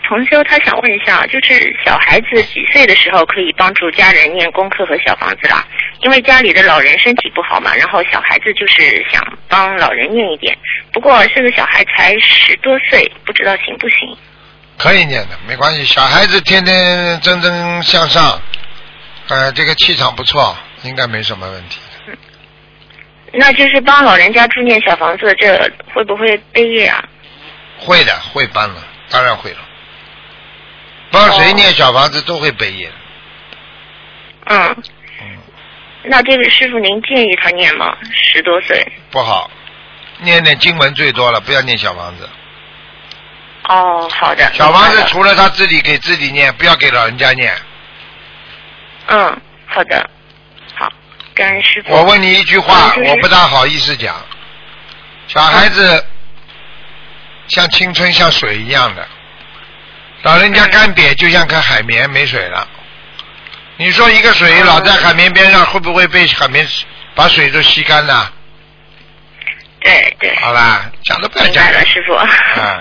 重修他想问一下，就是小孩子几岁的时候可以帮助家人念功课和小房子啦？因为家里的老人身体不好嘛，然后小孩子就是想帮老人念一点，不过这个小孩才10多岁，不知道行不行？ 可以念的，没关系。小孩子天天蒸蒸向上，这个气场不错，应该没什么问题。 那就是帮老人家助念小房子，这会不会背业啊？ 会的，会帮了，当然会了。帮谁念小房子都会背业。 那这个师傅您建议他念吗？10多岁不好，念经文最多了，不要念小房子。 哦，好的。 小房子除了他自己给自己念，不要给老人家念。 好的，好，感恩师傅。 我问你一句话，我不大好意思讲。小孩子像青春像水一样的，老人家干瘪就像颗海绵没水了。你说一个水老在海绵边上，会不会被海绵把水都吸干呢？ 对对。 好啦，讲都不要讲。 明白了，师傅。